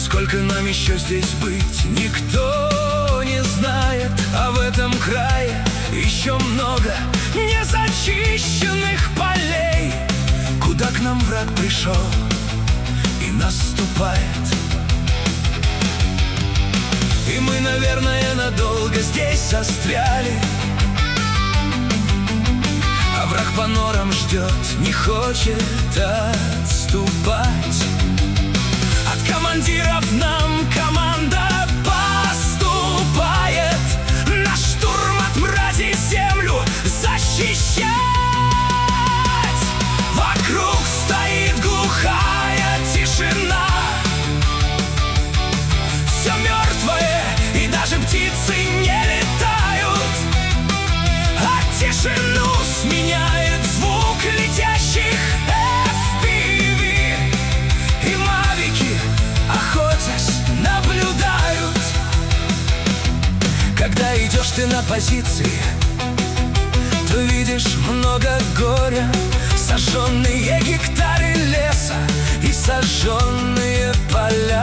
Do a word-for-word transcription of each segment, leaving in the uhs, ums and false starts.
Сколько нам еще здесь быть, никто не знает. А в этом крае еще много незачищенных полей, куда к нам враг пришел и наступает. И мы, наверное, надолго здесь застряли, а враг по норам ждет, не хочет отступать. От командиров нам команда поступает: на штурм от мрази землю защищать. Вокруг стоит глухая тишина, все мертвое, и даже птицы не летают. А тишину сменяет звук летящих эф пи ви, и мавики, охотясь, наблюдают. Когда идешь ты на позиции, то видишь много горя, сожженные гектары леса и сожженные поля.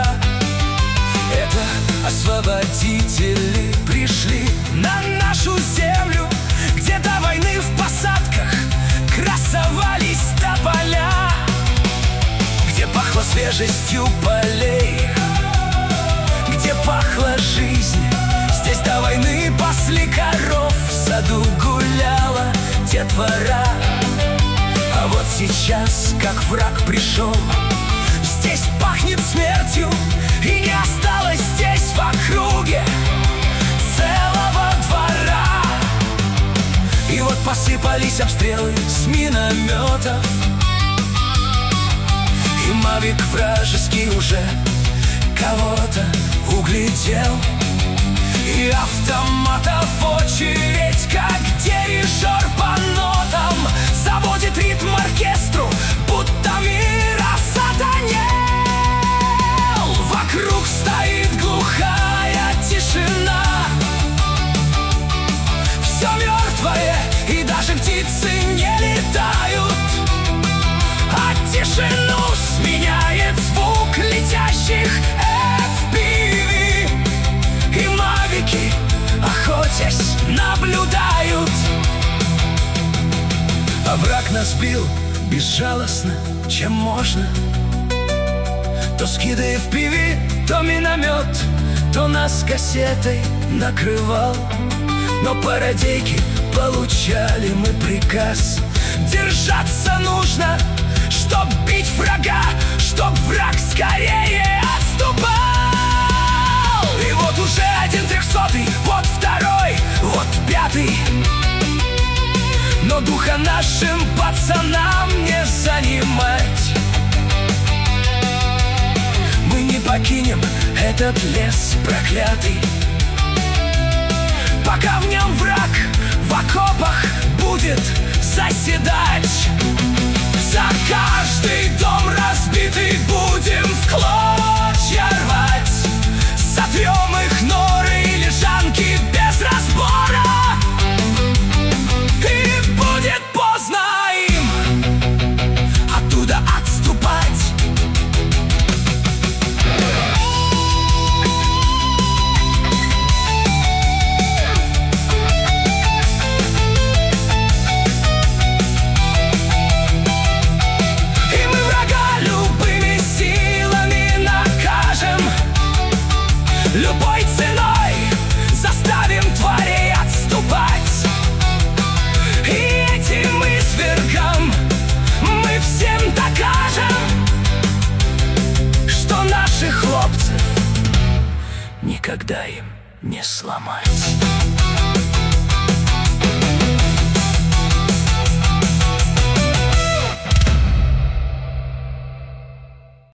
Это освободители пришли на нашу землю, где до войны в посадках красовались тополя, где пахло свежестью полей, где пахла жизнь. Здесь до войны пасли коров, в саду гуляла детвора. А вот сейчас, как враг пришел, здесь пахнет смертью, и не осталось здесь в округе целого двора. И вот посыпались обстрелы с минометов, и мавик вражеский уже кого-то углядел. И автоматов очередь, как дирижер по нотам заводит ритм оркестру, будто мир осатанел. Вокруг стоит глухая тишина, все мертвое, и даже птицы не летают. А тишину сменяет звук летящих эф пи ви, и мавики, охотясь, наблюдают. А враг нас бил безжалостно, чем можно. То скиды эф пи ви, то миномет, то нас кассетой накрывал. Но по радейке получали мы приказ: держаться нужно, чтоб бить врага, чтоб враг скорее отступал. И вот уже один трехсотый, вот второй, вот пятый. Но духа нашим пацанам не занимать. Мы не покинем этот лес проклятый, пока в нем враг в окопах будет заседать. За каждый дом разбитый будем в клочья рвать, сотрем их норы и лежанки без разбора. И будет поздно им оттуда отступать. И мы врага любыми силами накажем, любой ценой заставим тварей отступать. И этим извергам мы всем докажем, что наших хлопцев никогда им не сломать.